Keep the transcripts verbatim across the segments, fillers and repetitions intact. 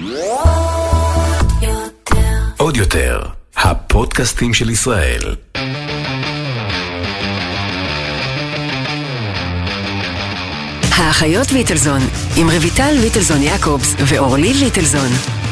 עוד יותר, הפודקאסטים של ישראל. האחיות ויטלזון, עם רויטל ויטלזון יעקובס ואורלי ויטלזון.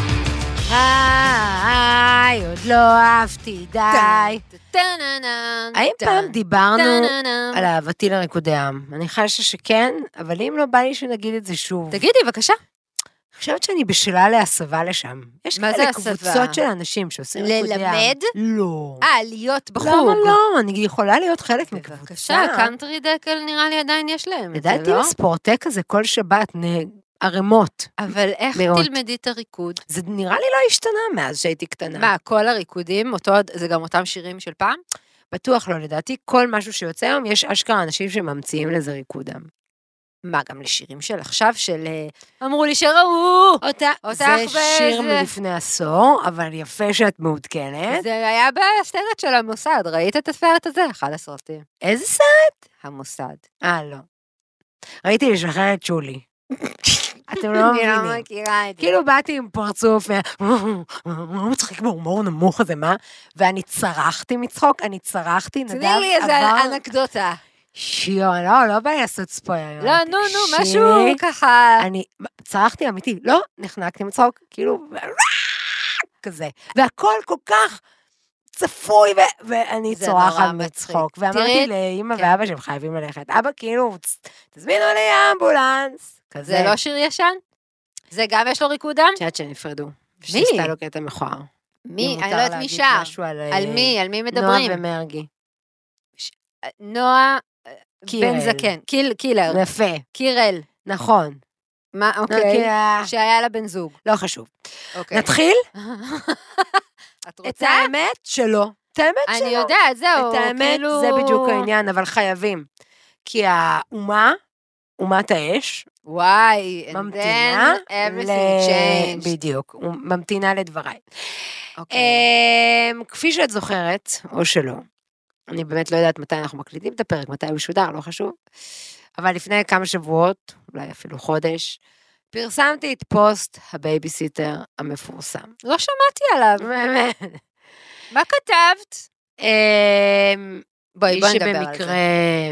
היי, עוד לא אהבתי, די. האם פעם דיברנו על אהבתי לריקודי עם? אני חשה שכן, אבל אם לא בא לי שנגיד את זה שוב. תגידי, בבקשה. אני חושבת שאני בשלה להסבה לשם. יש כאלה קבוצות של אנשים שעושים ריקודי עם. ללמד? לא. אה, להיות בחוג. למה לא? אני יכולה להיות חלק מקבוצה. בבקשה, קאנטרי דקל נראה לי עדיין יש להם. לדעתי בספורטק כזה כל שבת ערימות. אבל איך מאות. תלמדי את הריקוד? זה נראה לי לא השתנה מאז שהייתי קטנה. מה, כל הריקודים, אותו, זה גם אותם שירים של פעם? בטוח לא, לדעתי כל משהו שיוצא היום, יש אשכרה אנשים שממציאים לזה ריקודם. מה, גם לשירים של עכשיו, של אמרו לי שראו אותה, זה שיר מלפני עשור, אבל יפה שאת מעודכנת. זה היה בסרט של המוסד, ראית את הסרט הזה? אחד הסרטים. איזה סרט? המוסד. אה, לא. ראיתי לשחרר את שולי. אתם לא מבינים. אני לא מכירה את זה. כאילו באתי עם פרצוף, הוא מצחיק בהומור נמוך הזה, מה? ואני צרחתי מצחוק, אני צרחתי, נדב עבר... תני לי איזה אנקדוטה. שיו, לא, לא בא לי לעשות ספוילר. לא, נו, נו, משהו ככה... אני צרחתי אמיתי, לא, נחנקתי מצחוק, כאילו, כזה. והכל כל כך צפוי, ואני צורחת מצחוק. ואמרתי לאמא ואבא שהם חייבים ללכת. אבא, כאילו, תזמינו לי אמבולנס. זה לא שיר ישן? זה גם יש לו ריקודם? שאת שנפרדו. מי? שעשתה לו קטע מכוער. מי? אני לא יודעת מי שר. על מי? על מי מדברים? נועה ומרגי. נועה בן זקן. קילר. יפה. קירל. נכון. מה, אוקיי. שהיה לה בן זוג. לא חשוב. נתחיל? את רוצה? את האמת שלא. את האמת שלא. אני יודעת, זהו. את האמת זה בדיוק העניין, אבל חייבים. כי האומה, אומת האש, וואי, ממתינה, and then everything changed. בדיוק, ממתינה לדבריי. אוקיי. כפי שאת זוכרת, או שלא, אני באמת לא יודעת מתי אנחנו מקליטים את הפרק, מתי הוא שודר, לא חשוב, אבל לפני כמה שבועות, אולי אפילו חודש, פרסמתי את פוסט הבייביסיטר המפורסם. לא שמעתי עליו. באמת. מה כתבת? בואי, בואי נדבר על זה. מי שבמקרה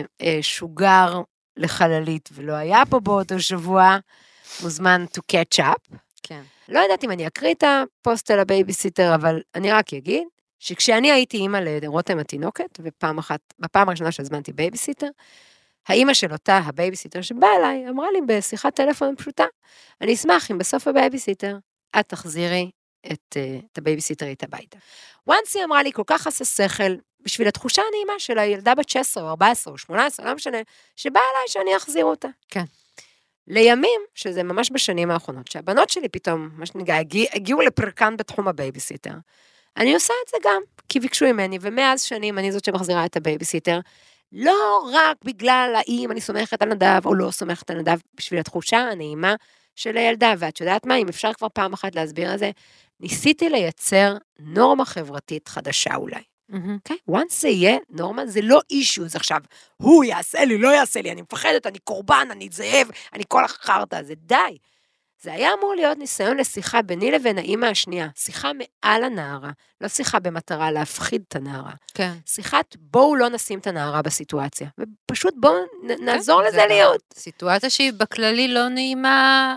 שוגר לחללית ולא היה פה באותו שבוע, מוזמן to catch up. כן. לא יודעת אם אני אקריא את הפוסט על הבייביסיטר, אבל אני רק אגיד, שכשאני הייתי אימא לרותם התינוקת, ופעם אחת, בפעם הראשונה שהזמנתי בייביסיטר, האימא של אותה הבייביסיטר שבאה אליי, אמרה לי בשיחת טלפון פשוטה, אני אשמח אם בסוף הבייביסיטר, את תחזירי את, את הבייביסיטר איתה הביתה. once היא אמרה לי, כל כך עשה שכל, בשביל התחושה הנעימה של הילדה בת שש עשרה, או ארבע עשרה, או שמונה עשרה, לא משנה, שבאה אליי שאני אחזיר אותה. כן. לימים, שזה ממש בשנים האחרונות, שהבנות שלי פתאום, מה שנגע, הגיע, הגיעו לפרקן בתחום הבייביסיטר, אני עושה את זה גם, כי ביקשו ממני, ומאז שנים אני זאת שמחזירה את הבייביסיטר, לא רק בגלל האם אני סומכת על נדב, או לא סומכת על נדב, בשביל התחושה הנעימה של הילדה, ואת יודעת מה, אם אפשר כבר פעם אחת להסביר על זה, ניסיתי לייצר נורמה חברתית חדשה אולי. אוקיי? once זה יהיה נורמה, זה לא אישוז עכשיו, הוא יעשה לי, לא יעשה לי, אני מפחדת, אני קורבן, אני זאב, אני כל החרטה, זה די. זה היה אמור להיות ניסיון לשיחה ביני לבין האמא השנייה, שיחה מעל הנערה, לא שיחה במטרה להפחיד את הנערה. כן. שיחת בואו לא נשים את הנערה בסיטואציה, ופשוט בואו נעזור לזה להיות. סיטואציה שהיא בכללי לא נעימה,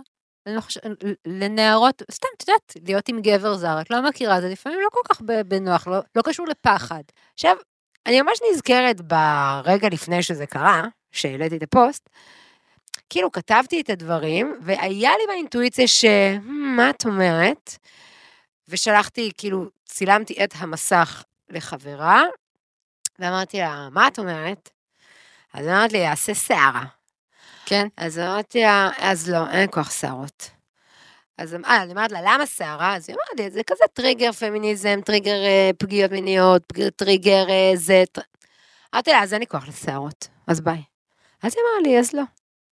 לנערות, סתם, את יודעת, להיות עם גבר זר, את לא מכירה, זה לפעמים לא כל כך בנוח, לא קשור לפחד. עכשיו, אני ממש נזכרת ברגע לפני שזה קרה, שהעליתי את הפוסט, כאילו כתבתי את הדברים, והיה לי באינטואיציה ש... מה את אומרת? ושלחתי, כאילו, צילמתי את המסך לחברה, ואמרתי לה, מה את אומרת? אז אמרת לי, יעשה שערה. כן. אז אמרתי לה, אז לא, אין כוח שערות. אז אה, אני אמרת לה, למה שערה? אז היא אמרת לי, זה כזה טריגר פמיניזם, טריגר פגיעות מיניות, טריגר זה... אמרתי לה, אז אין לי כוח לשערות, אז ביי. אז היא אמרה לי, אז לא.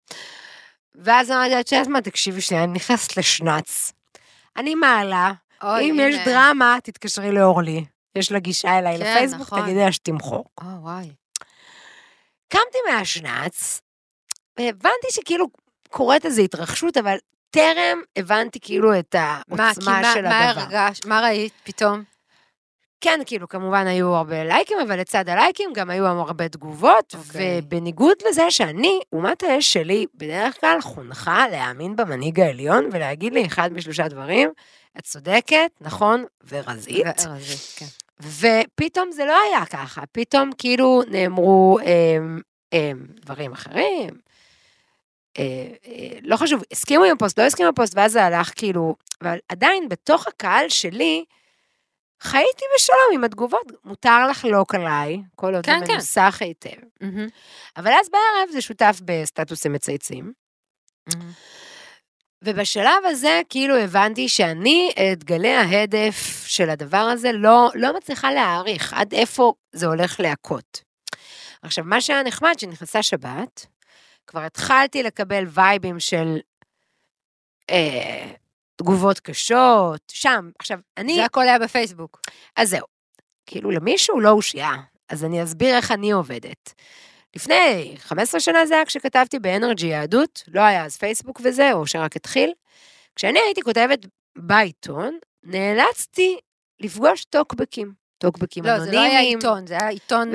ואז אמרתי, את שאת מה, תקשיבי שנייה, אני נכנסת לשנץ. אני מעלה, אם יש דרמה, תתקשרי לאורלי. יש לה גישה אליי לפייסבוק, תגידי לה שתמחור. או, וואי. קמתי מהשנץ, והבנתי שכאילו קוראת איזו התרחשות, אבל טרם הבנתי כאילו את העוצמה מה, של מה הדבר. הרגש, מה ראית פתאום? כן, כאילו, כמובן היו הרבה לייקים, אבל לצד הלייקים גם היו הרבה תגובות, Okay. ובניגוד לזה שאני, אומת האש שלי, בדרך כלל חונכה להאמין במנהיג העליון, ולהגיד לי אחד משלושה דברים, את צודקת, נכון, ורזית. ורזית, כן. ופתאום זה לא היה ככה, פתאום כאילו נאמרו הם, הם, דברים אחרים, אה, אה, לא חשוב, הסכימו עם הפוסט, לא הסכימו עם הפוסט, ואז זה הלך כאילו, אבל עדיין בתוך הקהל שלי, חייתי בשלום עם התגובות, מותר לחלוק עליי, כל עוד כן, זה כן. מנוסח היטב. Mm-hmm. אבל אז בערב זה שותף בסטטוסים מצייצים, Mm-hmm. ובשלב הזה כאילו הבנתי שאני את גלי ההדף של הדבר הזה לא, לא מצליחה להעריך עד איפה זה הולך להכות. עכשיו, מה שהיה נחמד שנכנסה שבת, כבר התחלתי לקבל וייבים של אה, תגובות קשות, שם, עכשיו, אני... זה הכל היה בפייסבוק. אז זהו, כאילו למישהו לא הושיעה, אז אני אסביר איך אני עובדת. לפני חמש עשרה שנה זה היה כשכתבתי באנרג'י יהדות, לא היה אז פייסבוק וזה, או שרק התחיל. כשאני הייתי כותבת בעיתון, נאלצתי לפגוש טוקבקים, טוקבקים לא, אנונימיים. זה לא היה עיתון, זה היה עיתון...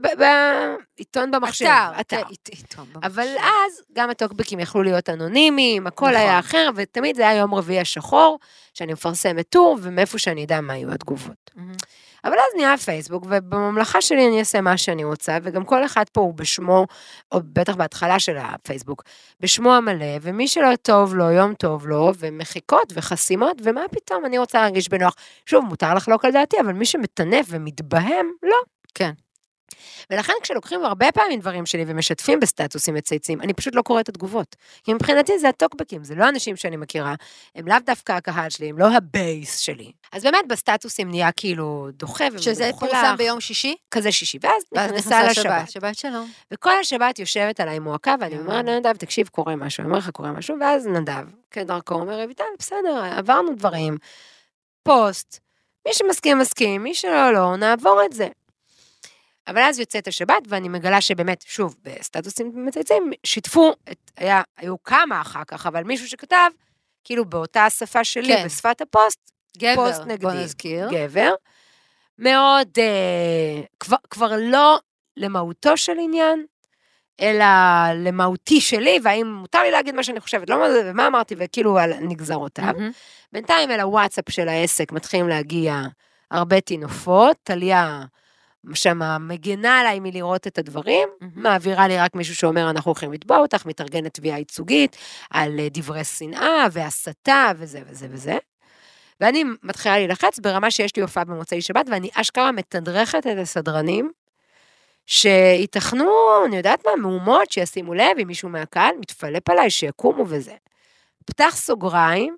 עיתון במחשב, אתר, אתר. כן, עיתון במחשב. אבל אז גם הטוקבקים יכלו להיות אנונימיים, הכל נכון. היה אחר, ותמיד זה היה יום רביעי השחור, שאני מפרסמת טור, ומאיפה שאני אדע מה היו התגובות. Mm-hmm. אבל אז נהיה פייסבוק, ובממלכה שלי אני אעשה מה שאני רוצה, וגם כל אחד פה הוא בשמו, או בטח בהתחלה של הפייסבוק, בשמו המלא, ומי שלא טוב לו, יום טוב לו, ומחיקות וחסימות, ומה פתאום אני רוצה להרגיש בנוח. שוב, מותר לחלוק על דעתי, אבל מי שמתנף ומתבהם, לא. כן. ולכן כשלוקחים הרבה פעמים דברים שלי ומשתפים בסטטוסים מצייצים, אני פשוט לא קוראת את התגובות. כי מבחינתי זה הטוקבקים, זה לא אנשים שאני מכירה, הם לאו דווקא הקהל שלי, הם לא הבייס שלי. אז באמת בסטטוסים נהיה כאילו דוחה ומדוכלך. שזה פורסם ביום שישי? כזה שישי, ואז ואז נכנסה נכנסה לשבת. שבת. שבת שלום. וכל השבת יושבת עליי מועקה, ואני אומרת לנדב, תקשיב, קורה משהו, אני אומר לך, קורה משהו, ואז נדב, כדרכו, אומר, רויטל, בסדר, עברנו דברים, פוסט, מי שמסכים, מסכים, מי שלא, לא, נעבור את זה. אבל אז יוצאת השבת, ואני מגלה שבאמת, שוב, בסטטוסים מצייצים, שיתפו, את, היה, היו כמה אחר כך, אבל מישהו שכתב, כאילו באותה השפה שלי, כן. בשפת הפוסט, גבר, פוסט בוא נגדי, נזכיר. גבר, מאוד, אה, כבר, כבר לא למהותו של עניין, אלא למהותי שלי, והאם מותר לי להגיד מה שאני חושבת, לא מה זה, ומה אמרתי, וכאילו על נגזרותיו. Mm-hmm. בינתיים אל הוואטסאפ של העסק מתחילים להגיע הרבה תינופות, תליה שמה מגנה עליי מלראות את הדברים, mm-hmm. מעבירה לי רק מישהו שאומר, אנחנו הולכים לתבוע אותך, מתארגנת תביעה ייצוגית, על דברי שנאה והסתה וזה וזה וזה. ואני מתחילה להילחץ ברמה שיש לי הופעה במוצאי שבת, ואני אשכרה מתדרכת את הסדרנים, שיתכנו, אני יודעת מה, מהומות, שישימו לב, אם מישהו מהקהל מתפלפ עליי, שיקומו וזה. פתח סוגריים,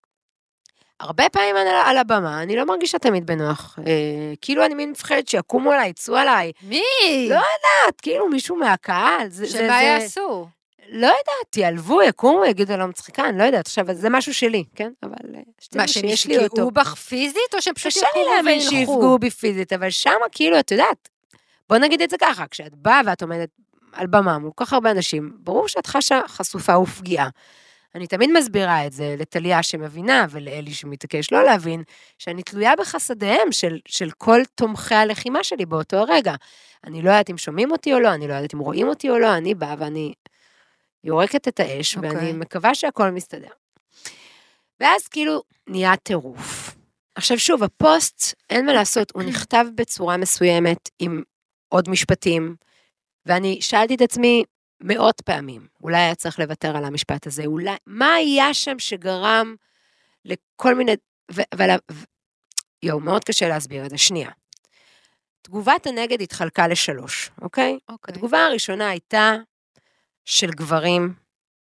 הרבה פעמים על, על הבמה, אני לא מרגישה תמיד בנוח, אה, כאילו אני מין מפחדת שיקומו עליי, יצאו עליי. מי? לא יודעת, כאילו מישהו מהקהל. זה, שמה זה, זה, יעשו? לא יודעת, יעלבו, יקומו, יגידו לא מצחיקה, אני לא יודעת, עכשיו זה משהו שלי, כן? אבל מה, שיפגעו בך פיזית, או שפשוט קשה לי להבין שיפגעו בי פיזית, אבל שמה כאילו, את יודעת, בוא נגיד את זה ככה, כשאת באה ואת עומדת על במה מול כל כך הרבה אנשים, ברור שאת חשה חשופה ופגיעה. אני תמיד מסבירה את זה לטליה שמבינה, ולאלי שמתעקש לא להבין, שאני תלויה בחסדיהם של, של כל תומכי הלחימה שלי באותו הרגע. אני לא יודעת אם שומעים אותי או לא, אני לא יודעת אם רואים אותי או לא, אני באה ואני יורקת את האש, okay. ואני מקווה שהכל מסתדר. ואז כאילו נהיה טירוף. עכשיו שוב, הפוסט, אין מה לעשות, הוא נכתב בצורה מסוימת עם עוד משפטים, ואני שאלתי את עצמי מאות פעמים, אולי היה צריך לוותר על המשפט הזה, אולי, מה היה שם שגרם לכל מיני, אבל, יו, מאוד קשה להסביר את זה, שנייה. תגובת הנגד התחלקה לשלוש, אוקיי? אוקיי. התגובה הראשונה הייתה של גברים,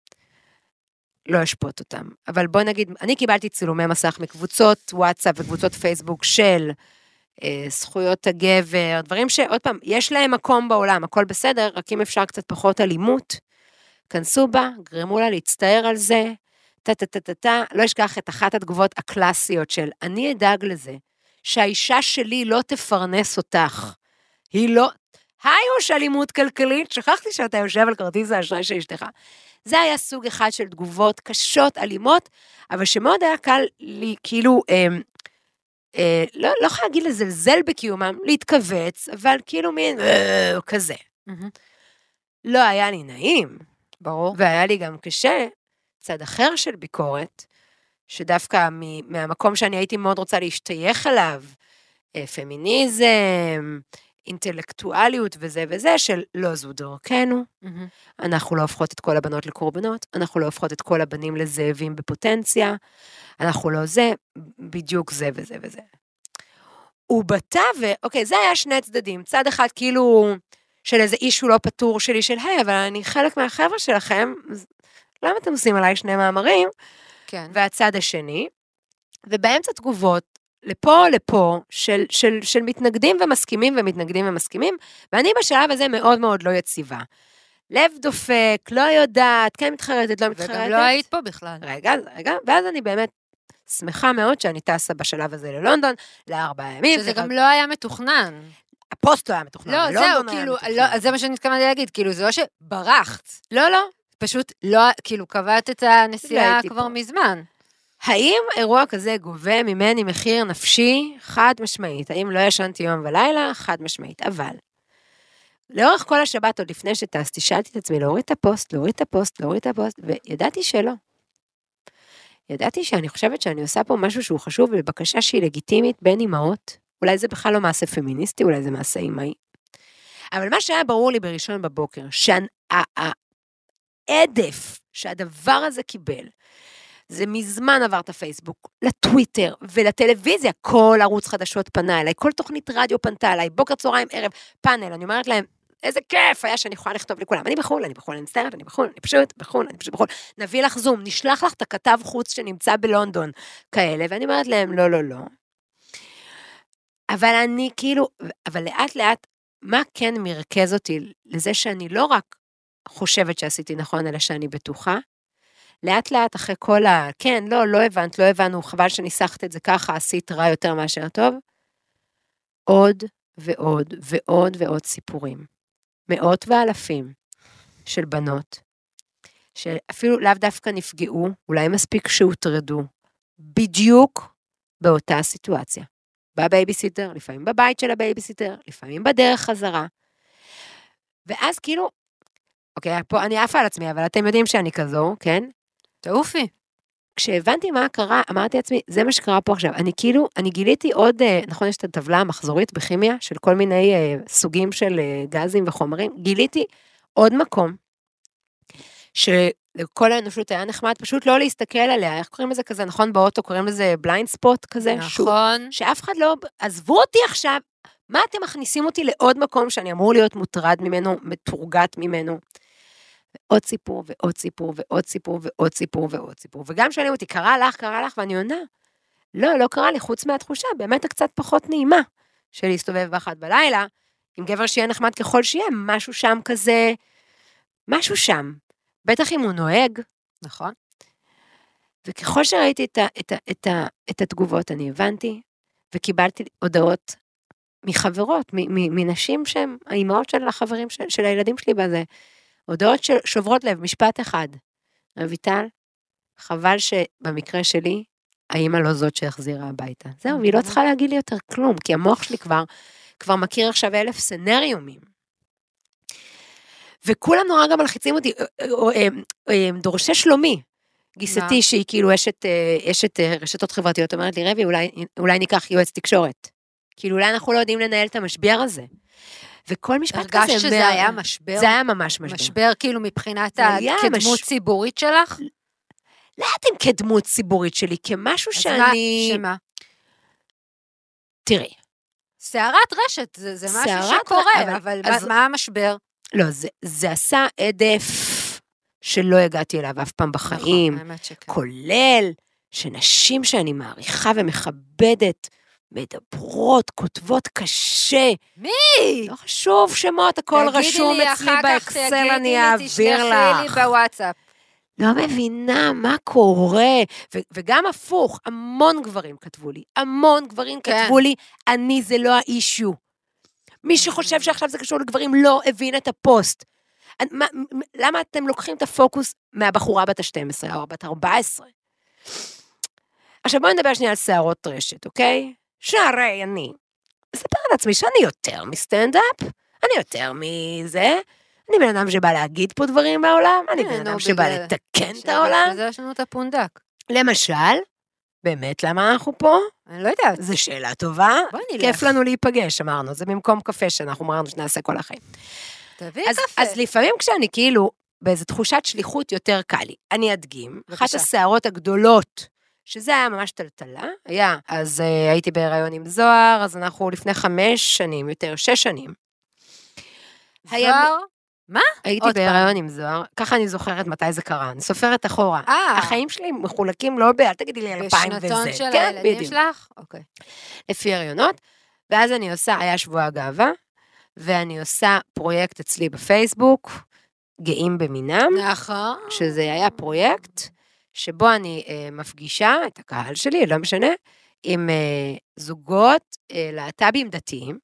לא אשפוט אותם, אבל בוא נגיד, אני קיבלתי צילומי מסך מקבוצות וואטסאפ וקבוצות פייסבוק של אה, זכויות הגבר, דברים שעוד פעם, יש להם מקום בעולם, הכל בסדר, רק אם אפשר קצת פחות אלימות, כנסו בה, גרמו לה להצטער על זה, טה-טה-טה-טה, לא אשכח את אחת התגובות הקלאסיות של, אני אדאג לזה, שהאישה שלי לא תפרנס אותך, היא לא, היוש אלימות כלכלית, שכחתי שאתה יושב על כרטיס האשראי של אשתך, זה היה סוג אחד של תגובות קשות, אלימות, אבל שמאוד היה קל לי, כאילו, אה, אה, לא, לא יכולה להגיד לזלזל בקיומם, להתכווץ, אבל כאילו מין, אה, כזה. לא היה לי נעים. ברור. והיה לי גם קשה, צד אחר של ביקורת, שדווקא מהמקום שאני הייתי מאוד רוצה להשתייך אליו, פמיניזם, אינטלקטואליות וזה וזה, של לא זו דרכנו, אנחנו לא הופכות את כל הבנות לקורבנות, אנחנו לא הופכות את כל הבנים לזאבים בפוטנציה, אנחנו לא זה, בדיוק זה וזה וזה. ובתווך, אוקיי, זה היה שני צדדים, צד אחד כאילו של איזה אישו לא פתור שלי של, היי, אבל אני חלק מהחבר'ה שלכם, למה אתם עושים עליי שני מאמרים? כן. והצד השני, ובאמצע תגובות, לפה, לפה, של, של, של מתנגדים ומסכימים ומתנגדים ומסכימים, ואני בשלב הזה מאוד מאוד לא יציבה. לב דופק, לא יודעת, כן מתחרטת, לא מתחרטת. וגם לא היית פה בכלל. רגע, רגע, ואז אני באמת שמחה מאוד שאני טסה בשלב הזה ללונדון, לארבעה ימים. שזה גם לא היה מתוכנן. הפוסט לא היה מתוכנן. לא, זהו, כאילו, לא, זה מה שאני מתכוונתי להגיד, כאילו, זה לא שברחת. לא, לא. פשוט לא, כאילו, קבעת את הנסיעה כבר מזמן. האם אירוע כזה גובה ממני מחיר נפשי חד משמעית? האם לא ישנתי יום ולילה? חד משמעית. אבל, לאורך כל השבת, עוד לפני שטסתי, שאלתי את עצמי, להוריד את הפוסט, להוריד את הפוסט, להוריד את הפוסט, וידעתי שלא. ידעתי שאני חושבת שאני עושה פה משהו שהוא חשוב, ובקשה שהיא לגיטימית בין אמהות, אולי זה בכלל לא מעשה פמיניסטי, אולי זה מעשה אמאי. אבל מה שהיה ברור לי בראשון בבוקר, שהעדף שהדבר הזה קיבל, זה מזמן עבר את הפייסבוק, לטוויטר ולטלוויזיה, כל ערוץ חדשות פנה אליי, כל תוכנית רדיו פנתה אליי, בוקר צהריים ערב, פאנל, אני אומרת להם, איזה כיף היה שאני יכולה לכתוב לכולם, אני בחול, אני בחול, אני מצטערת, אני בחול, אני פשוט בחול, אני פשוט בחול, נביא לך זום, נשלח לך את הכתב חוץ שנמצא בלונדון, כאלה, ואני אומרת להם, לא, לא, לא. אבל אני כאילו, אבל לאט לאט, מה כן מרכז אותי לזה שאני לא רק חושבת שעשיתי נכון, אלא שאני בטוחה, לאט לאט אחרי כל ה... כן, לא, לא הבנת, לא הבנו, חבל שניסחת את זה ככה, עשית רע יותר מאשר טוב. עוד ועוד ועוד ועוד סיפורים. מאות ואלפים של בנות, שאפילו לאו דווקא נפגעו, אולי מספיק שהוטרדו, בדיוק באותה סיטואציה. בבייביסיטר, לפעמים בבית של הבייביסיטר, לפעמים בדרך חזרה. ואז כאילו, אוקיי, פה אני עפה על עצמי, אבל אתם יודעים שאני כזו, כן? תעופי. כשהבנתי מה קרה, אמרתי לעצמי, זה מה שקרה פה עכשיו. אני כאילו, אני גיליתי עוד, נכון, יש את הטבלה המחזורית בכימיה, של כל מיני אה, סוגים של אה, גזים וחומרים, גיליתי עוד מקום, שלכל האנושות היה נחמד, פשוט לא להסתכל עליה, איך קוראים לזה כזה, נכון, באוטו קוראים לזה בליינד ספוט כזה, נכון. שהוא, שאף אחד לא, עזבו אותי עכשיו, מה אתם מכניסים אותי לעוד מקום, שאני אמור להיות מוטרד ממנו, מתורגת ממנו, ועוד סיפור, ועוד סיפור, ועוד סיפור, ועוד סיפור, ועוד סיפור. וגם שואלים אותי, קרה לך, קרה לך, ואני עונה, לא, לא קרה לי, חוץ מהתחושה, באמת הקצת פחות נעימה, של להסתובב באחת בלילה, עם גבר שיהיה נחמד ככל שיהיה, משהו שם כזה, משהו שם, בטח אם הוא נוהג, נכון? וככל שראיתי את, ה, את, ה, את, ה, את התגובות, אני הבנתי, וקיבלתי הודעות מחברות, מנשים שהן האימהות של החברים של, של הילדים שלי בזה, הודעות שוברות לב, משפט אחד. רויטל, חבל שבמקרה שלי, האמא לא זאת שהחזירה הביתה. זהו, והיא לא צריכה להגיד לי יותר כלום, כי המוח שלי כבר, כבר מכיר עכשיו אלף סנריומים. וכולם נורא גם מלחיצים אותי, דורשי שלומי, גיסתי שהיא כאילו אשת, אשת רשתות חברתיות, אומרת לי, רבי, אולי, אולי ניקח יועץ תקשורת. כאילו, אולי אנחנו לא יודעים לנהל את המשבר הזה. וכל משפט כזה... הרגשת שזה היה משבר? זה היה ממש משבר. משבר כאילו מבחינת הכדמות ציבורית שלך? לא יודעת אם כדמות ציבורית שלי, כמשהו שאני... שמה? תראי. שערת רשת, זה משהו שקורה, אבל מה המשבר? לא, זה עשה עדף שלא הגעתי אליו אף פעם בחיים, כולל שנשים שאני מעריכה ומכבדת, מדברות, כותבות קשה. מי? לא חשוב שמות, הכל רשום אצלי באקסל, אני אעביר לך. תשלחי לי בוואטסאפ. לא מבינה מה קורה, ו- וגם הפוך, המון גברים כתבו לי, המון גברים כן. כתבו לי, אני זה לא האישו. מי שחושב שעכשיו זה קשור לגברים לא הבין את הפוסט. מה, למה אתם לוקחים את הפוקוס מהבחורה בת ה-שתים עשרה או בת ארבע עשרה? עכשיו בואי נדבר שנייה על שערות רשת, אוקיי? שהרי אני אספר על עצמי שאני יותר מסטנדאפ, אני יותר מזה, אני בן אדם שבא להגיד פה דברים בעולם, אני בן אדם שבא לתקן את העולם. וזה יש לנו את הפונדק. למשל, באמת למה אנחנו פה? אני לא יודעת. זו שאלה טובה. בואי נלך. כיף לנו להיפגש, אמרנו, זה במקום קפה שאנחנו אמרנו שנעשה כל החיים. תביא אז, קפה. אז לפעמים כשאני כאילו, באיזו תחושת שליחות יותר קל לי, אני אדגים, בבקשה. אחת השערות הגדולות, שזה היה ממש טלטלה, היה, אז uh, הייתי בהיריון עם זוהר, אז אנחנו לפני חמש שנים, יותר שש שנים. זוהר? מה? הייתי עוד בהיריון עם זוהר, ככה אני זוכרת מתי זה קרה, אני סופרת אחורה. אה. החיים שלי מחולקים לא ב... אל תגידי לי אלפיים וזה. בשנתון של כן, הילדים בדיוק. שלך? אוקיי. לפי הריונות, ואז אני עושה, היה שבוע הגאווה, ואני עושה פרויקט אצלי בפייסבוק, גאים במינם, נכון. שזה היה פרויקט, שבו אני אה, מפגישה את הקהל שלי, לא משנה, עם אה, זוגות אה, להט"בים דתיים,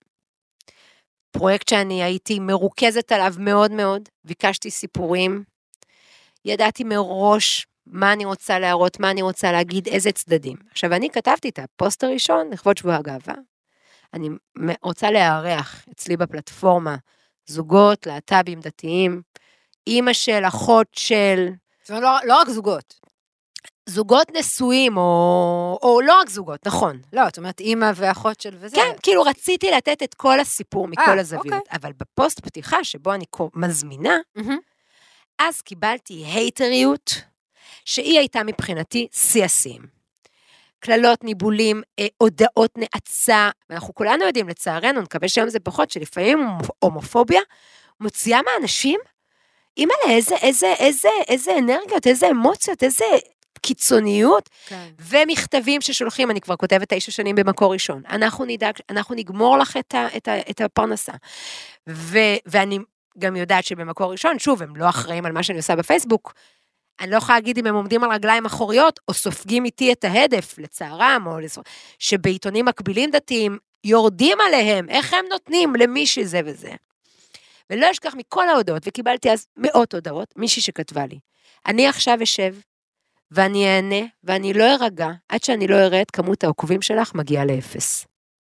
פרויקט שאני הייתי מרוכזת עליו מאוד מאוד, ביקשתי סיפורים, ידעתי מראש מה אני רוצה להראות, מה אני רוצה להגיד, איזה צדדים. עכשיו, אני כתבתי את הפוסט הראשון, לכבוד שבוע הגאווה, אני רוצה להארח אצלי בפלטפורמה, זוגות, להט"בים דתיים, אמא של, אחות של... זאת אומרת, לא, לא רק זוגות. זוגות נשואים, או, או לא רק זוגות, נכון. לא, זאת אומרת, אמא ואחות של וזה. כן, כאילו רציתי לתת את כל הסיפור מכל אה, הזוויות, אוקיי. אבל בפוסט פתיחה, שבו אני מזמינה, Mm-hmm. אז קיבלתי הייטריות, שהיא הייתה מבחינתי סייסים. כללות, ניבולים, אה, הודעות נאצה, ואנחנו כולנו יודעים, לצערנו, נקווה שהיום זה פחות, שלפעמים הומופוביה מוציאה מאנשים, אימא לה, איזה, איזה, איזה, איזה אנרגיות, איזה אמוציות, איזה קיצוניות, כן. ומכתבים ששולחים, אני כבר כותבת תשע שנים במקור ראשון, אנחנו נדאג, אנחנו נגמור לך את, ה, את, ה, את הפרנסה, ו, ואני גם יודעת שבמקור ראשון, שוב, הם לא אחראים על מה שאני עושה בפייסבוק, אני לא יכולה להגיד אם הם עומדים על רגליים אחוריות, או סופגים איתי את ההדף, לצערם, או לצער... שבעיתונים מקבילים דתיים, יורדים עליהם, איך הם נותנים למישהי זה וזה. ולא אשכח מכל ההודעות, וקיבלתי אז מאות הודעות, מישהי שכתבה לי, אני עכשיו אשב, ואני אענה, ואני לא ארגע, עד שאני לא אראה את כמות העוקבים שלך, מגיעה לאפס.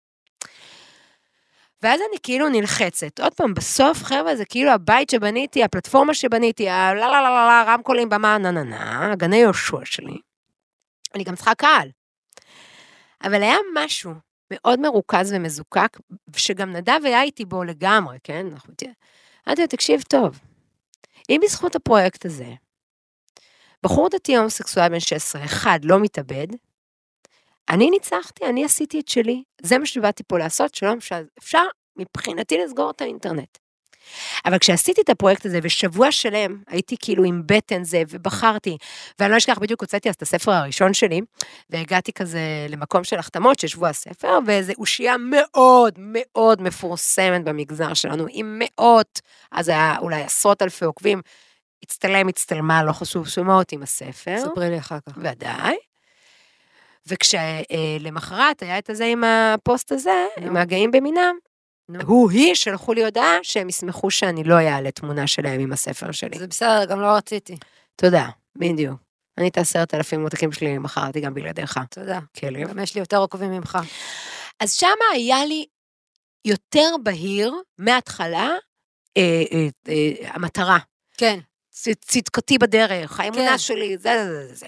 ואז אני כאילו נלחצת, עוד פעם, בסוף, חבר'ה, זה כאילו הבית שבניתי, הפלטפורמה שבניתי, הלא לא לא לא לא, רמקולים במה, נה נה נה, גני יהושע שלי. אני גם צריכה קהל. אבל היה משהו מאוד מרוכז ומזוקק, שגם נדב היה איתי בו לגמרי, כן? אנחנו תהיה. אמרתי לו, תקשיב טוב, אם בזכות הפרויקט הזה, בחור דתי הומוסקסואל בן שש עשרה, אחד לא מתאבד, אני ניצחתי, אני עשיתי את שלי, זה מה שבאתי פה לעשות, שלום, אפשר מבחינתי לסגור את האינטרנט. אבל כשעשיתי את הפרויקט הזה, ושבוע שלם, הייתי כאילו עם בטן זה, ובחרתי, ואני לא אשכח בדיוק, הוצאתי אז את הספר הראשון שלי, והגעתי כזה למקום של החתמות, של שבוע הספר, ואיזו אושייה מאוד מאוד מפורסמת במגזר שלנו, עם מאות, אז היה אולי עשרות אלפי עוקבים, הצטלם, הצטלמה, לא חשוב, שומעות עם הספר. ספרי לי אחר כך. ודאי. וכשלמחרת היה את הזה עם הפוסט הזה, עם הגאים במינם, הוא היא שלחו לי הודעה שהם ישמחו שאני לא אעלה תמונה שלהם עם הספר שלי. זה בסדר, גם לא רציתי. תודה, בדיוק. אני את עשרת אלפים מותקים שלי מחרתי גם בלעדיך. תודה. כלב. גם יש לי יותר עוקבים ממך. אז שמה היה לי יותר בהיר מההתחלה אה, אה, אה, המטרה. כן. צדקתי בדרך, האמונה כן. שלי, זה זה זה זה.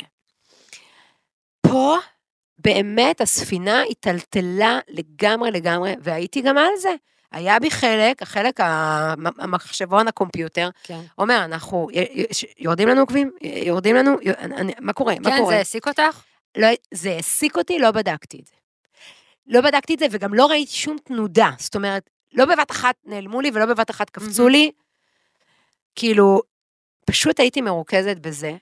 פה באמת הספינה התלתלה לגמרי לגמרי, והייתי גם על זה. היה בי חלק, החלק המחשבון הקומפיוטר, כן. אומר, אנחנו, יורדים לנו עוקבים, יורדים לנו, מה קורה, מה כן, קורה? זה העסיק אותך? לא, זה העסיק אותי, לא בדקתי את זה. לא בדקתי את זה, וגם לא ראיתי שום תנודה, זאת אומרת, לא בבת אחת נעלמו לי, ולא בבת אחת קפצו לי, כאילו, פשוט הייתי מרוכזת בזה,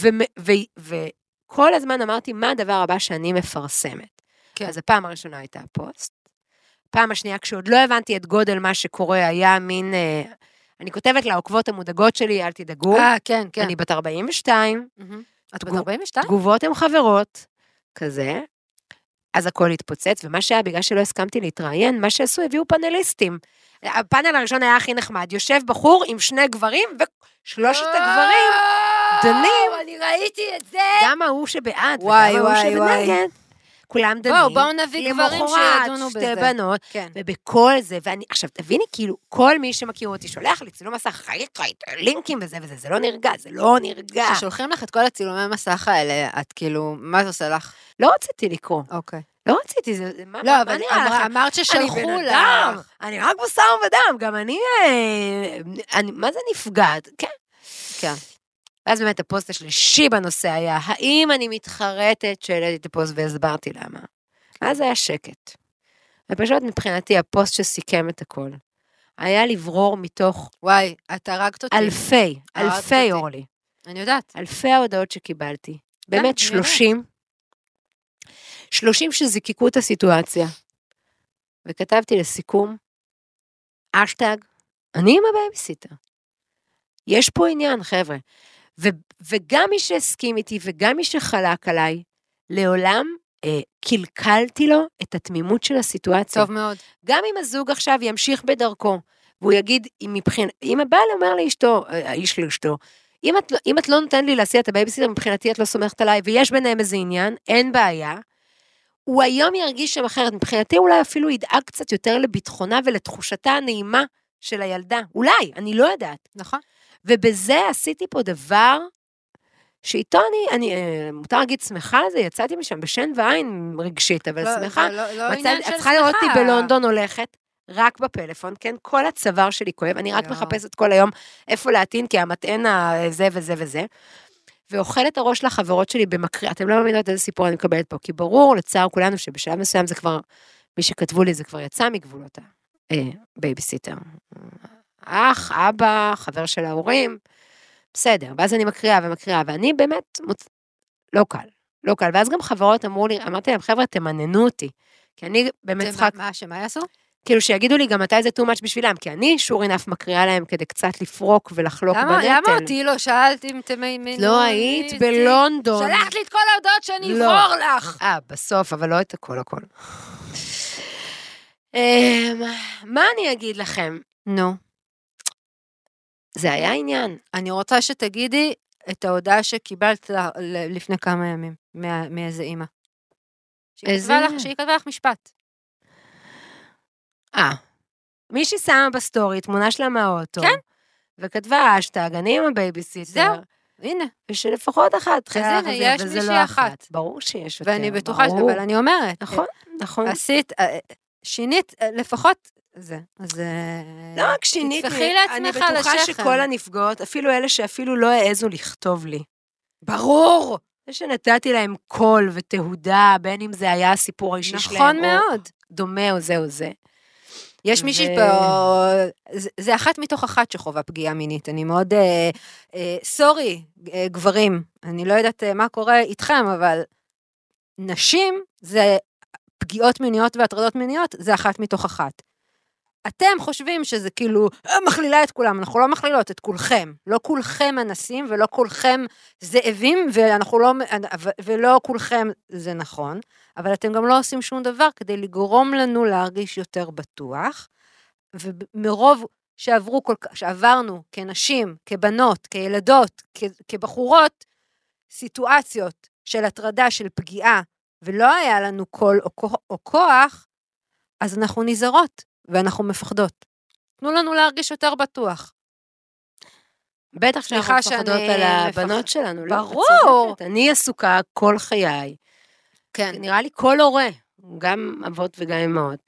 וכל הזמן אמרתי, מה הדבר הבא שאני מפרסמת? כן. אז הפעם הראשונה הייתה הפוסט, פעם השנייה, כשעוד לא הבנתי את גודל מה שקורה, היה מין, אני כותבת לעוקבות המודאגות שלי, אל תדאגו, אה, כן, כן. אני בת ארבעים ושתיים, את בת ארבעים ושתיים? תגובות הן חברות, כזה, אז הכל התפוצץ, ומה שהיה, בגלל שלא הסכמתי להתראיין, מה שעשו, הביאו פאנליסטים. הפאנל הראשון היה הכי נחמד, יושב בחור עם שני גברים, ושלושת הגברים דנים. אני ראיתי את זה. גם ההוא שבעד, וגם וואי, ההוא וואי, שבנגד. כולם דנים. בואו, בואו נביא גברים שידונו בזה. שתי בנות, כן. ובכל זה, ואני, עכשיו תביני, כאילו, כל מי שמכיר אותי שולח לי צילום מסך, חיית, חיית, לינקים וזה וזה, זה לא נרגע, זה לא נרגע. כששולחים לך את כל הצילומי מסך האלה, את כאילו, מה זה עושה לך? לא רציתי לקרוא. אוקיי. לא רציתי, זה, מה, לא, מה, אבל מה נראה לך? אמרת ששלחו אני בן לך. אדם, אני רק בשר ודם, גם אני, אה, אני, מה זה נפגעת? כן. כן. ואז באמת הפוסט השלישי בנושא היה, האם אני מתחרטת שהעליתי את הפוסט והסברתי למה? אז היה שקט. ופשוט מבחינתי הפוסט שסיכם את הכל, היה לברור מתוך וואי, את הרגת אותי. אלפי, הרגת אלפי אותי. אורלי, אני יודעת. אלפי ההודעות שקיבלתי, באמת אני שלושים, שלושים שזיקקו את הסיטואציה, וכתבתי לסיכום, אשטג, אני עם הבייביסיטר. יש פה עניין, חבר'ה. ו- וגם מי שהסכים איתי, וגם מי שחלק עליי, לעולם אה, קלקלתי לו את התמימות של הסיטואציה. טוב מאוד. גם אם הזוג עכשיו ימשיך בדרכו, והוא יגיד, אם, מבחינ... אם הבעל אומר לאשתו, האיש לאשתו, אם את, אם את לא נותן לי להסיע את הבייביסיטר, מבחינתי את לא סומכת עליי, ויש ביניהם איזה עניין, אין בעיה, הוא היום ירגיש שם אחרת, מבחינתי אולי אפילו ידאג קצת יותר לביטחונה ולתחושתה הנעימה של הילדה. אולי, אני לא יודעת. נכון. ובזה עשיתי פה דבר, שאיתו אני, אני מותר להגיד שמחה על זה, יצאתי משם בשן ועין רגשית, אבל לא, שמחה. לא, לא מצא, עניין של את צריכה לראות אותי שמחה. בלונדון הולכת, רק בפלאפון, כן? כל הצוואר שלי כואב, אני רק יו. מחפשת כל היום איפה להטעין, כי המטען הזה וזה וזה. ואוכלת הראש לחברות שלי במקריאה, אתם לא מאמינות איזה סיפור אני מקבלת פה, כי ברור לצער כולנו שבשלב מסוים זה כבר, מי שכתבו לי זה כבר יצא מגבולות הבייביסיטר. אח, אבא, חבר של ההורים, בסדר, ואז אני מקריאה ומקריאה, ואני באמת, מוצ... לא קל, לא קל, ואז גם חברות אמרו לי, אמרתי להם, חבר'ה, תמננו אותי, כי אני באמת צריכה... מה, שמה יעשו? כאילו שיגידו לי גם מתי זה too much בשבילם, כי אני שור אינף מקריאה להם כדי קצת לפרוק ולחלוק למה, בנטל. למה אותי לא שאלת אם תמימנו? לא היית בלונדון. שלחת לי את כל ההודעות שאני לא. אברור לך. אה, בסוף, אבל לא את הכל הכל. אמ, מה אני אגיד לכם? נו. זה היה עניין. אני רוצה שתגידי את ההודעה שקיבלת ל- לפני כמה ימים, מה- מאיזה אימא. שהיא איזה? כתבה לך- שהיא כתבה לך משפט. אה, מישהי שמה בסטורי תמונה שלה מהאוטו. כן. וכתבה אשטג, אני עם הבייביסיטר. זהו. הנה. ושלפחות אחת. אז הנה, יש מישהי אחת. ברור שיש יותר. ואני בטוחה, ברור. אבל אני אומרת. נכון, נכון. עשית, שינית, לפחות זה. אז לא רק שיניתי, תטפחי אני לעצמך על בטוחה השכם. שכל הנפגעות, אפילו אלה שאפילו לא העזו לכתוב לי. ברור! זה שנתתי להם קול ותהודה, בין אם זה היה הסיפור האישי שלהם, נכון או מאוד. דומה או זה או זה. יש ו- מישהי פה, זה, זה אחת מתוך אחת שחובה פגיעה מינית, אני מאוד, אה, אה, סורי, אה, גברים, אני לא יודעת אה, מה קורה איתכם, אבל נשים זה פגיעות מיניות והטרדות מיניות, זה אחת מתוך אחת. אתם חושבים שזה כאילו, אה, מכלילה את כולם, אנחנו לא מכלילות את כולכם, לא כולכם אנסים ולא כולכם זאבים, ואנחנו לא, ולא כולכם זה נכון, אבל אתם גם לא עושים שום דבר כדי לגרום לנו להרגיש יותר בטוח, ומרוב שעברו כל כך, שעברנו כנשים, כבנות, כילדות, כ, כבחורות, סיטואציות של הטרדה, של פגיעה, ולא היה לנו קול או, או כוח, אז אנחנו נזהרות, ואנחנו מפחדות. תנו לנו להרגיש יותר בטוח. בטח שאנחנו מפחדות על הבנות שלנו. ברור. אני עסוקה כל חיי. כן. נראה לי כל הורה, גם אבות וגם אמהות,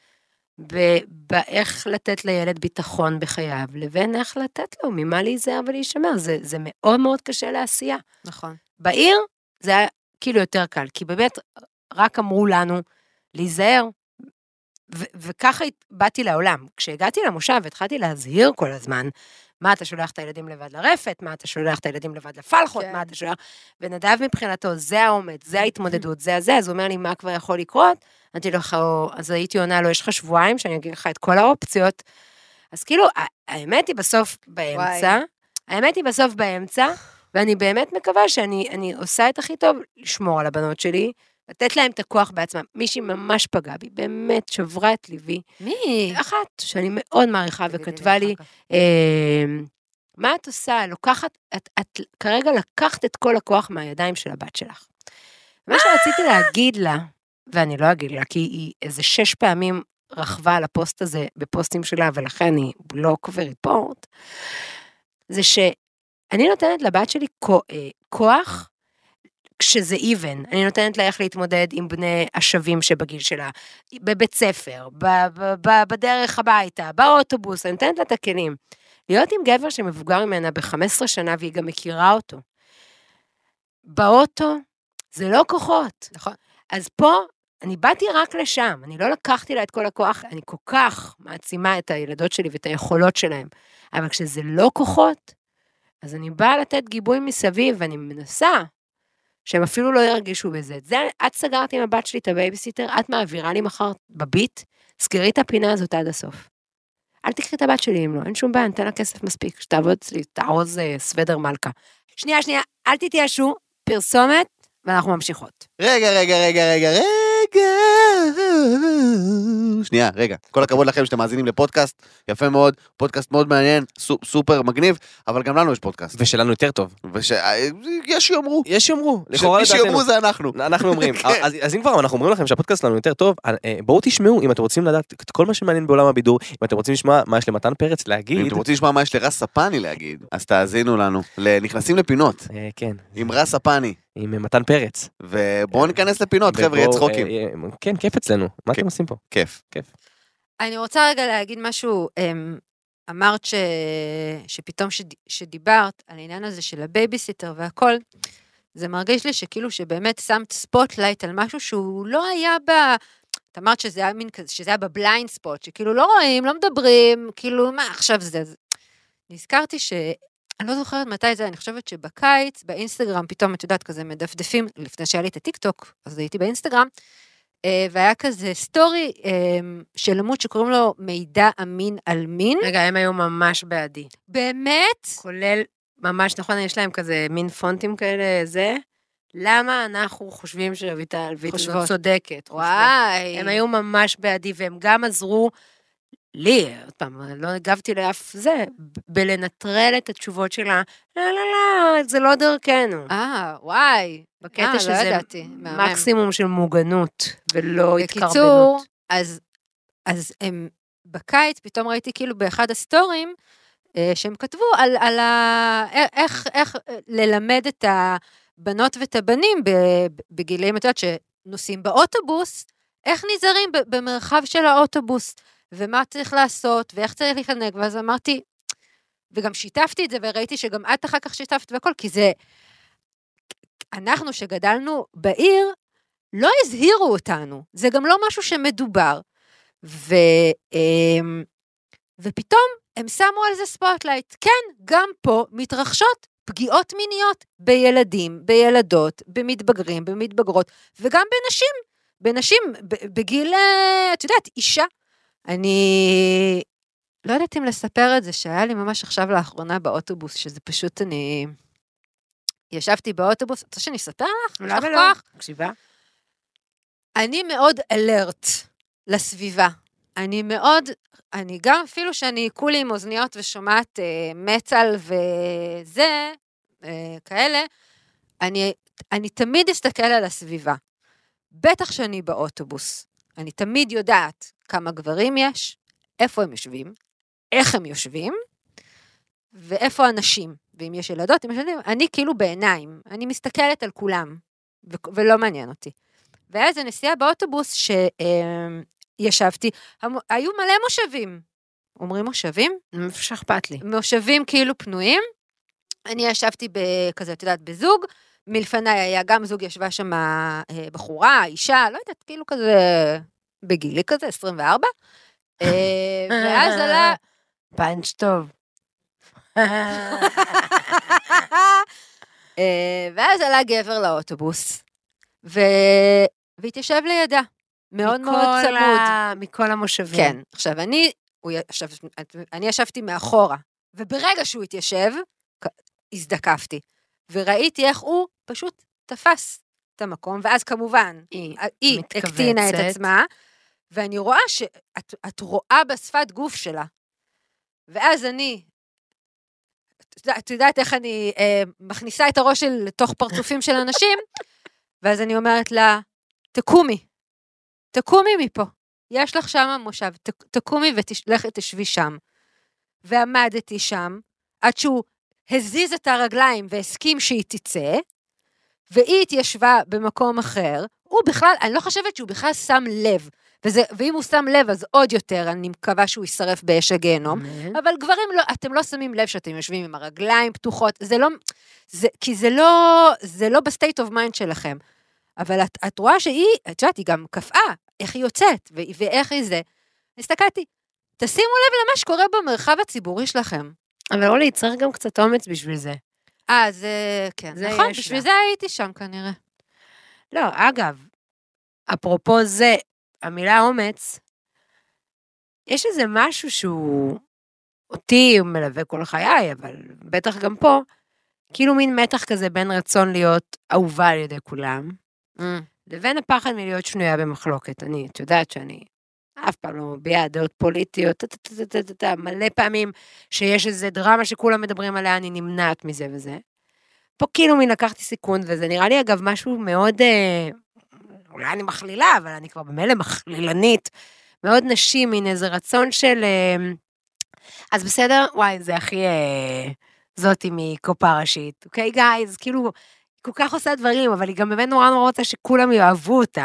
באיך לתת לילד ביטחון בחייו, לבין איך לתת לו, ממה להיזהר ולהישמר. זה, זה מאוד מאוד קשה לעשייה. נכון. בעיר זה היה כאילו יותר קל, כי באמת רק אמרו לנו להיזהר, ו- וככה באתי לעולם. כשהגעתי למושב והתחלתי להזהיר כל הזמן, מה אתה שולח את הילדים לבד לרפת, מה אתה שולח את הילדים לבד לפלחות, כן. מה אתה שולח, ונדב מבחינתו, זה העומד, זה ההתמודדות, זה הזה, אז הוא אומר לי, מה כבר יכול לקרות? אמרתי לך, אז הייתי עונה לו, יש לך שבועיים, שאני אגיד לך את כל האופציות, אז כאילו, האמת היא בסוף באמצע, וואי. האמת היא בסוף באמצע, ואני באמת מקווה שאני אני עושה את הכי טוב לשמור על הבנות שלי, לתת להם את הכוח בעצמם. מישהי ממש פגעה בי, באמת שברה את ליבי. מי? אחת שאני מאוד מעריכה וכתבה לי, מה את עושה? לוקחת, את, את כרגע לקחת את כל הכוח מהידיים של הבת שלך. מה שרציתי להגיד לה, ואני לא אגיד לה, כי היא איזה שש פעמים רכבה על הפוסט הזה בפוסטים שלה, ולכן היא בלוק וריפורט, זה שאני נותנת לבת שלי כוח, כשזה איבן, אני נותנת לה איך להתמודד עם בני השווים שבגיל שלה, בבית ספר, בדרך הביתה, באוטובוס, אני נותנת לה את הכלים. להיות עם גבר שמבוגר ממנה ב-חמש עשרה שנה, והיא גם מכירה אותו. באוטו, זה לא כוחות. נכון. אז פה, אני באתי רק לשם, אני לא לקחתי לה את כל הכוח, אני כל כך מעצימה את הילדות שלי ואת היכולות שלהם, אבל כשזה לא כוחות, אז אני באה לתת גיבוי מסביב, ואני מנסה, שהם אפילו לא ירגישו בזה. זה, את סגרתי עם הבת שלי את הבייביסיטר, את מעבירה לי מחר בביט, סגרי את הפינה הזאת עד הסוף. אל תקחי את הבת שלי אם לא, אין שום בעיה, נתן לה כסף מספיק, שתעבוד אצלי, תערוז סוודר מלכה. שנייה, שנייה, אל תתיישו, פרסומת, ואנחנו ממשיכות. רגע, רגע, רגע, רגע, רגע. שנייה, רגע. כל הכבוד לכם שאתם מאזינים לפודקאסט, יפה מאוד, פודקאסט מאוד מעניין, סופר מגניב, אבל גם לנו יש פודקאסט. ושלנו יותר טוב. יש שיאמרו. יש שיאמרו. מי שיאמרו זה אנחנו. אנחנו אומרים. אז אם כבר אנחנו אומרים לכם שהפודקאסט שלנו יותר טוב, בואו תשמעו, אם אתם רוצים לדעת את כל מה שמעניין בעולם הבידור, אם אתם רוצים לשמוע מה יש למתן פרץ להגיד. אם אתם רוצים לשמוע מה יש לרס ספני להגיד, אז תאזינו לנו. נכנסים לפינות. כן. עם רס ספני. עם מתן פרץ. ובואו ניכנס לפינות, חבר'ה, יהיה צחוקים. כן, כיף אצלנו. מה אתם עושים פה? כיף. כיף. אני רוצה רגע להגיד משהו, אמרת ש... שפתאום ש... שדיברת על העניין הזה של הבייביסיטר והכל, זה מרגיש לי שכאילו שבאמת שמת ספוטלייט על משהו שהוא לא היה ב... את אמרת שזה היה מין כזה, שזה היה בבליינד ספוט, שכאילו לא רואים, לא מדברים, כאילו מה עכשיו זה? נזכרתי ש... אני לא זוכרת מתי זה, אני חושבת שבקיץ, באינסטגרם, פתאום את יודעת כזה מדפדפים, לפני שהיה לי את הטיקטוק, אז הייתי באינסטגרם, והיה כזה סטורי של עמוד שקוראים לו מידע אמין על מין. רגע, הם היו ממש בעדי. באמת? כולל, ממש נכון, יש להם כזה מין פונטים כאלה, זה. למה אנחנו חושבים שרויטל ויטל צודקת? וואי. הם היו ממש בעדי, והם גם עזרו לי, עוד פעם, לא הגבתי לאף זה, בלנטרל את התשובות שלה, לא, לא, לא, זה לא דרכנו. אה, וואי. בקטע שזה מקסימום של מוגנות, ולא התקרבנות. בקיצור, אז, אז הם, בקיץ, פתאום ראיתי כאילו באחד הסטורים, שהם כתבו על, על ה, איך, איך ללמד את הבנות ואת הבנים, בגילים, את יודעת, שנוסעים באוטובוס, איך נזהרים במרחב של האוטובוס, ומה צריך לעשות, ואיך צריך להתנהג, ואז אמרתי, וגם שיתפתי את זה, וראיתי שגם את אחר כך שיתפת והכל, כי זה, אנחנו שגדלנו בעיר, לא הזהירו אותנו, זה גם לא משהו שמדובר, ו, ופתאום הם שמו על זה ספוטלייט, כן, גם פה מתרחשות פגיעות מיניות בילדים, בילדות, במתבגרים, במתבגרות, וגם בנשים, בנשים, בגיל, את יודעת, אישה, אני לא יודעת אם לספר את זה, שהיה לי ממש עכשיו לאחרונה באוטובוס, שזה פשוט אני... ישבתי באוטובוס, רוצה שאני אספר לך? למה לא? מקשיבה. אני מאוד אלרט לסביבה. אני מאוד, אני גם אפילו שאני כולי עם אוזניות ושומעת אה, מצל וזה, אה, כאלה, אני, אני תמיד אסתכל על הסביבה. בטח שאני באוטובוס. אני תמיד יודעת כמה גברים יש, איפה הם יושבים, איך הם יושבים, ואיפה אנשים, ואם יש ילדות, אם יש ילדים, אני כאילו בעיניים, אני מסתכלת על כולם, ו- ולא מעניין אותי. ואז הנסיעה באוטובוס שישבתי, היו מלא מושבים, אומרים מושבים? שכפת לי. מושבים כאילו פנויים, אני ישבתי בכזה, את יודעת, בזוג, מלפני היה גם זוג, ישבה שם בחורה, אישה, לא יודעת, כאילו כזה, בגילי כזה, עשרים וארבע, ואז עלה... פאנץ' טוב. ואז עלה גבר לאוטובוס, והתיישב לידה, מאוד מאוד צמוד. מכל המושבים. כן, עכשיו אני, אני ישבתי מאחורה, וברגע שהוא התיישב, הזדקפתי, וראיתי איך הוא פשוט תפס את המקום, ואז כמובן, היא היא מתכווצת. הקטינה את עצמה, ואני רואה שאת את רואה בשפת גוף שלה. ואז אני, את יודעת איך אני אה, מכניסה את הראש של, לתוך פרצופים של אנשים, ואז אני אומרת לה, תקומי, תקומי מפה. יש לך שם מושב, ת, תקומי ולכי תשבי שם. ועמדתי שם, עד שהוא הזיז את הרגליים והסכים שהיא תצא, והיא התיישבה במקום אחר, הוא בכלל, אני לא חושבת שהוא בכלל שם לב, וזה, ואם הוא שם לב, אז עוד יותר, אני מקווה שהוא ישרף באש הגיהנום, אבל גברים, לא, אתם לא שמים לב שאתם יושבים עם הרגליים פתוחות, זה לא, זה, כי זה לא, זה לא בסטייט אוף מיינד שלכם, אבל את, את רואה שהיא, את יודעת, היא גם קפאה, איך היא יוצאת, ו, ואיך היא זה, הסתכלתי, תשימו לב למה שקורה במרחב הציבורי שלכם. אבל אולי, צריך גם קצת אומץ בשביל זה. אה, זה, כן, זה נכון, יש בשביל לה. זה הייתי שם כנראה. לא, אגב, אפרופו זה, המילה אומץ, יש איזה משהו שהוא, אותי הוא מלווה כל חיי, אבל בטח גם פה, כאילו מין מתח כזה בין רצון להיות אהובה על ידי כולם, Mm. לבין הפחד מלהיות שנויה במחלוקת. אני, את יודעת שאני אף פעם לא מביעה דעות פוליטיות, מלא פעמים שיש איזה דרמה שכולם מדברים עליה, אני נמנעת מזה וזה. פה כאילו מין לקחתי סיכון, וזה נראה לי אגב משהו מאוד, אולי אני מכלילה, אבל אני כבר במילא מכלילנית, מאוד נשי, מין איזה רצון של, אז בסדר, וואי, זה הכי זאתי מקופה ראשית, אוקיי גייז, כאילו, היא כל כך עושה דברים, אבל היא גם באמת נורא נורא רוצה שכולם יאהבו אותה.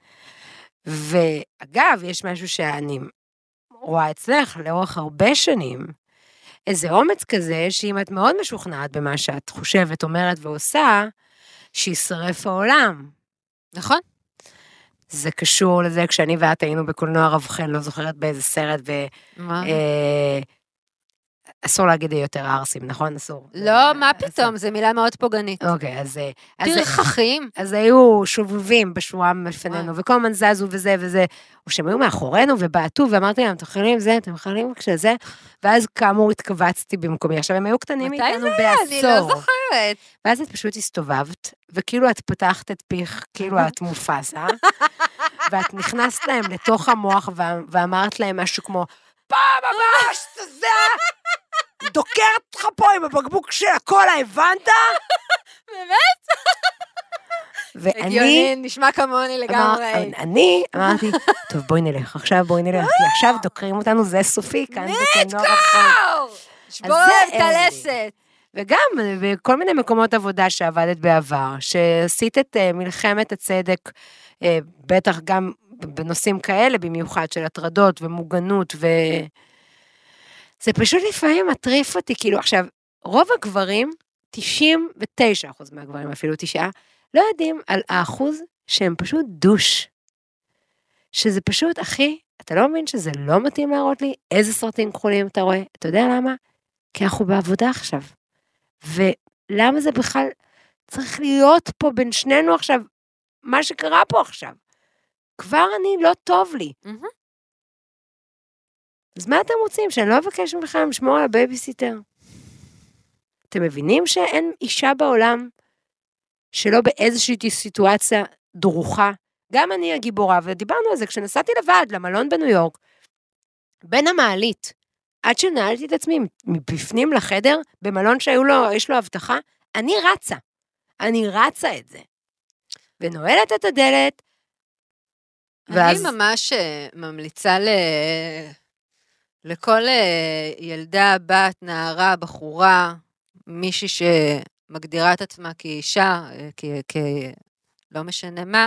ואגב, יש משהו שאני רואה אצלך לאורך הרבה שנים, איזה אומץ כזה, שאם את מאוד משוכנעת במה שאת חושבת, אומרת ועושה, שישרף העולם. נכון? זה קשור לזה, כשאני ואת היינו בקולנוע רבחן, לא זוכרת באיזה סרט, ו... מה? אה, אסור להגיד יותר ערסים, נכון? אסור. לא, מה פתאום, זו מילה מאוד פוגענית. אוקיי, אז... אז- פרחחים. אז היו שובבים בשבועם לפנינו, וכל הזמן זזו וזה וזה, או שהם היו מאחורינו ובעטו, ואמרתי להם, אתם יכולים זה, אתם יכולים כשזה, ואז כאמור התכווצתי במקומי. עכשיו, הם היו קטנים מתי איתנו זה היה? אני לא בעשור. זוכרת. ואז את פשוט הסתובבת, וכאילו את פתחת את פיך, כאילו את מופסה, ואת נכנסת להם לתוך המוח, ו- ואמרת להם משהו כמו, פעם הבאה שזה דוקרת לך פה עם הבקבוק של הקולה, הבנת? באמת? ואני... הגיוני, נשמע כמוני לגמרי. אמר, אני אמרתי, טוב בואי נלך, עכשיו בואי נלך, כי עכשיו דוקרים אותנו, זה סופי, כאן בקולנוע רחוק. שבור אז זה להם את אין לי. הלסת. וגם בכל מיני מקומות עבודה שעבדת בעבר, שעשית את uh, מלחמת הצדק, uh, בטח גם בנושאים כאלה, במיוחד של הטרדות ומוגנות, ו... זה פשוט לפעמים מטריף אותי, כאילו עכשיו, רוב הגברים, תשעים ותשעה אחוז מהגברים, אפילו תשעה, לא יודעים על האחוז שהם פשוט דוש. שזה פשוט, אחי, אתה לא מבין שזה לא מתאים להראות לי איזה סרטים כחולים אתה רואה? אתה יודע למה? כי אנחנו בעבודה עכשיו. ולמה זה בכלל צריך להיות פה בין שנינו עכשיו, מה שקרה פה עכשיו? כבר אני לא טוב לי. מהמם. אז מה אתם רוצים? שאני לא אבקש מכם לשמור על הבייביסיטר? אתם מבינים שאין אישה בעולם שלא באיזושהי סיטואציה דרוכה? גם אני הגיבורה, ודיברנו על זה כשנסעתי לבד למלון בניו יורק, בין המעלית, עד שנעלתי את עצמי מבפנים לחדר, במלון שהיו לו, יש לו הבטחה, אני רצה. אני רצה את זה. ונועלת את הדלת, ואז... אני ממש ממליצה ל... לכל ילדה, בת, נערה, בחורה, מישהי שמגדירה את עצמה כאישה, כ... כ... לא משנה מה,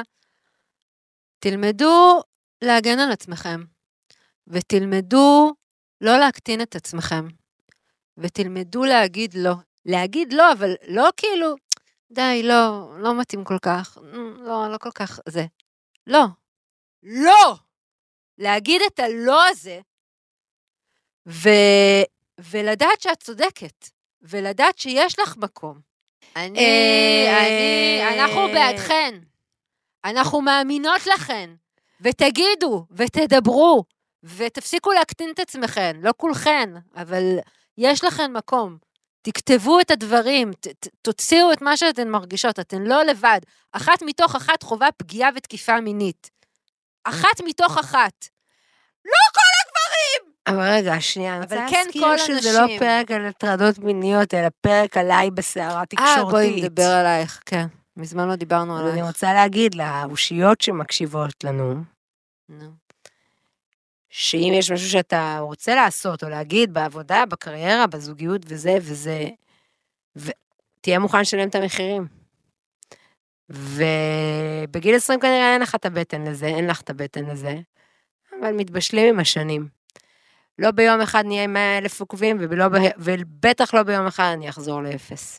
תלמדו להגן על עצמכם, ותלמדו לא להקטין את עצמכם, ותלמדו להגיד לא. להגיד לא, אבל לא כאילו, די, לא, לא מתאים כל כך, לא, לא כל כך, זה. לא. לא! להגיד את הלא הזה, ו... ולדעת שאת צודקת, ולדעת שיש לך מקום. אני, אני, אנחנו בעדכן. אנחנו מאמינות לכן, ותגידו, ותדברו, ותפסיקו להקטין את עצמכן, לא כולכן, אבל יש לכן מקום. תכתבו את הדברים, ת, ת, תוציאו את מה שאתן מרגישות, אתן לא לבד. אחת מתוך אחת חובה פגיעה ותקיפה מינית. אחת מתוך אחת. לא כל הגברים! אבל רגע, שנייה, אני רוצה כן להזכיר כל שזה הנשים. לא פרק על הטרדות מיניות, אלא פרק עליי בסערה תקשורתית. אה, בואי נדבר עלייך, כן. מזמן לא דיברנו אז עלייך. אני רוצה להגיד לאושיות שמקשיבות לנו, נו. שאם יש משהו שאתה רוצה לעשות, או להגיד בעבודה, בקריירה, בזוגיות וזה וזה, ותהיה מוכן לשלם את המחירים. ובגיל עשרים כנראה אין לך את הבטן לזה, אין לך את הבטן לזה, אבל מתבשלים עם השנים. לא ביום אחד נהיה עם מאה אלף עוקבים, ובטח לא ביום אחד אני אחזור לאפס.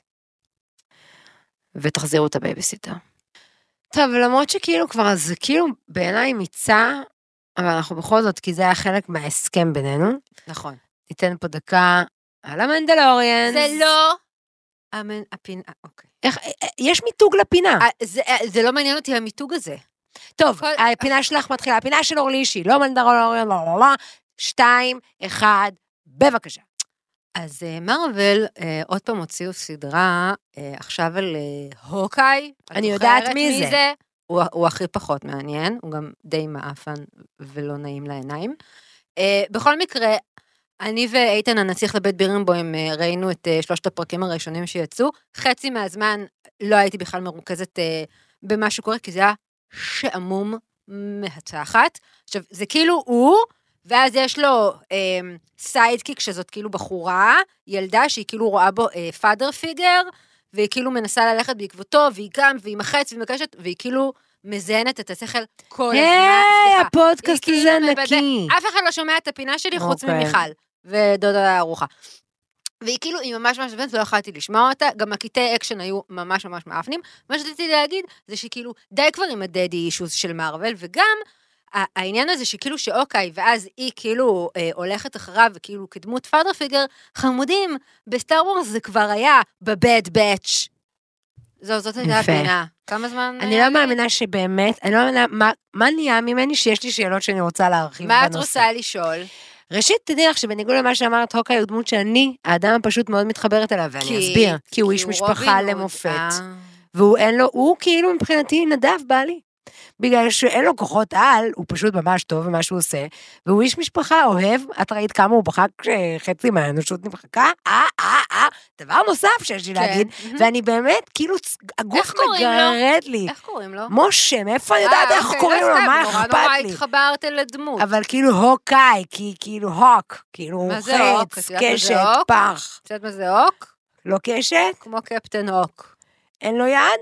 ותחזירו את הבייביסיטר. טוב, למרות שכאילו כבר, זה כאילו בעיניי מיצה, אבל אנחנו בכל זאת, כי זה היה חלק מההסכם בינינו. נכון. ניתן פה דקה על המנדלוריאנס. זה לא... אמן, הפינה, אוקיי. איך, יש מיתוג לפינה. זה, זה לא מעניין אותי המיתוג הזה. טוב, הפינה שלך מתחילה, הפינה של אורלישי, לא מנדלוריאן, לא, לא, לא, שתיים, אחד, בבקשה. אז מרוול, עוד פעם הוציאו סדרה, עכשיו על הוקאי. אני יודעת מי זה. הוא, הוא הכי פחות מעניין, הוא גם די מאפן ולא נעים לעיניים. בכל מקרה, אני ואיתן הנציח לבית בירנבוים ראינו את שלושת הפרקים הראשונים שיצאו, חצי מהזמן לא הייתי בכלל מרוכזת במה שקורה, כי זה היה שעמום מהצחת. עכשיו, זה כאילו הוא, ואז יש לו סיידקיק, שזאת כאילו בחורה, ילדה שהיא כאילו רואה בו פאדר פיגר, והיא כאילו מנסה ללכת בעקבותו, והיא גם, והיא מחץ, והיא מקשת, והיא כאילו מזיינת את השכל כל הזמן. היי, הפודקאסט הזה נקי. אף אחד לא שומע את הפינה שלי, חוץ ממיכל, ודודה הארוחה. והיא כאילו, היא ממש ממש בנט, לא יכולתי לשמוע אותה, גם הקטעי אקשן היו ממש ממש מאפנים. מה שרציתי להגיד, זה שכאילו, די כבר עם הדדי אישוז של מארוול, וגם, העניין הזה שכאילו שאוקיי, ואז היא כאילו אה, הולכת אחריו, וכאילו כדמות פאדר פיגר, חמודים, בסטאר וורס זה כבר היה בבד באץ'. זו, זאת הייתה הפינה. כמה זמן... אני לא מאמינה שבאמת, אני לא מאמינה, מה, מה נהיה ממני שיש לי שאלות שאני רוצה להרחיב בנושא? מה את רוצה לשאול? ראשית, תדעי לך שבניגוד למה שאמרת, הוקאי הוא דמות שאני, האדם הפשוט מאוד מתחברת אליו, ואני אסביר, כי הוא איש משפחה למופת. והוא אין לו, הוא כאילו מבחינתי נדב בעלי. בגלל שאין לו כוחות על, הוא פשוט ממש טוב במה שהוא עושה, והוא איש משפחה אוהב, את ראית כמה הוא בחק חצי מהאנושות נמחקה, אה, אה, אה, דבר נוסף שיש לי להגיד, ואני באמת, כאילו, הגוף מגרד לי. איך קוראים לו? משה, מאיפה אני יודעת איך קוראים לו, מה אכפת לי? נורא נורא התחברת לדמות. אבל כאילו הוקאי, כי כאילו הוק, כאילו חץ, קשת, פח. קצת מה זה הוק? לא קשת? כמו קפטן הוק. אין לו יד?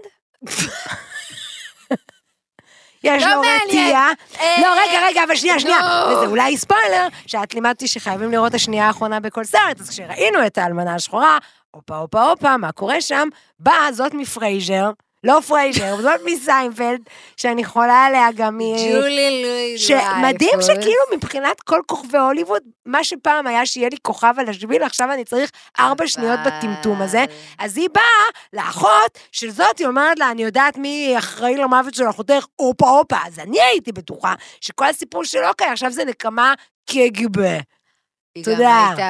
יש לו רתיעה. לא, רגע, רגע, אבל שנייה, שנייה. וזה אולי ספוילר, שאת לימדתי שחייבים לראות השנייה האחרונה בכל סרט, אז כשראינו את האלמנה השחורה, הופה, הופה, הופה, מה קורה שם? באה זאת מפרייזר, לא פרייזר, זאת מסיינפלד, שאני חולה עליה גם מ... ג'ולי לואי. שמדהים שכאילו מבחינת כל כוכבי הוליווד, מה שפעם היה שיהיה לי כוכב על השביל, עכשיו אני צריך ארבע שניות בטמטום הזה, אז היא באה לאחות של זאת, היא אומרת לה, אני יודעת מי אחראי למוות של אחותך, אופה, אופה, אז אני הייתי בטוחה שכל הסיפור של אוקיי, עכשיו זה נקמה כגיבה. היא גם הייתה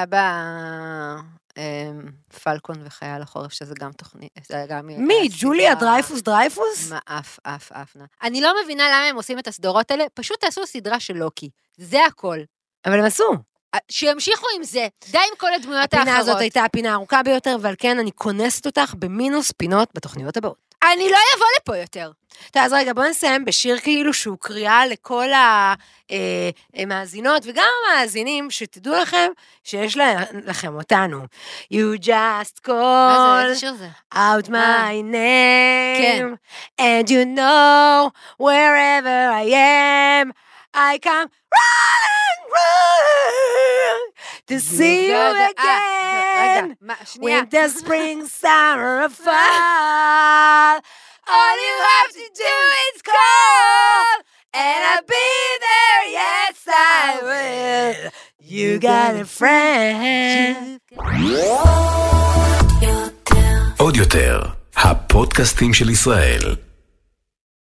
פלקון וחייל החורף, שזה גם תוכנית, זה גם... מי? ג'וליה דרייפוס דרייפוס? מה, אף, אף, אף. אני לא מבינה למה הם עושים את הסדרות האלה, פשוט תעשו סדרה של לוקי. זה הכל. אבל הם עשו. שימשיכו עם זה, די עם כל הדמויות האחרות. הפינה הזאת הייתה הפינה הארוכה ביותר, ועל כן אני כונסת אותך במינוס פינות בתוכניות הבאות. אני לא אבוא לפה יותר. טוב, אז רגע, בואו נסיים בשיר כאילו שהוא קריאה לכל המאזינות, וגם המאזינים, שתדעו לכם שיש לכם אותנו. You just call out my name, and you know wherever I am, I come running, running to see you again, with the spring, summer, fall. All you have to do is call, and I'll be there, yes I will. You got a friend. עוד יותר, הפודקאסטים של ישראל.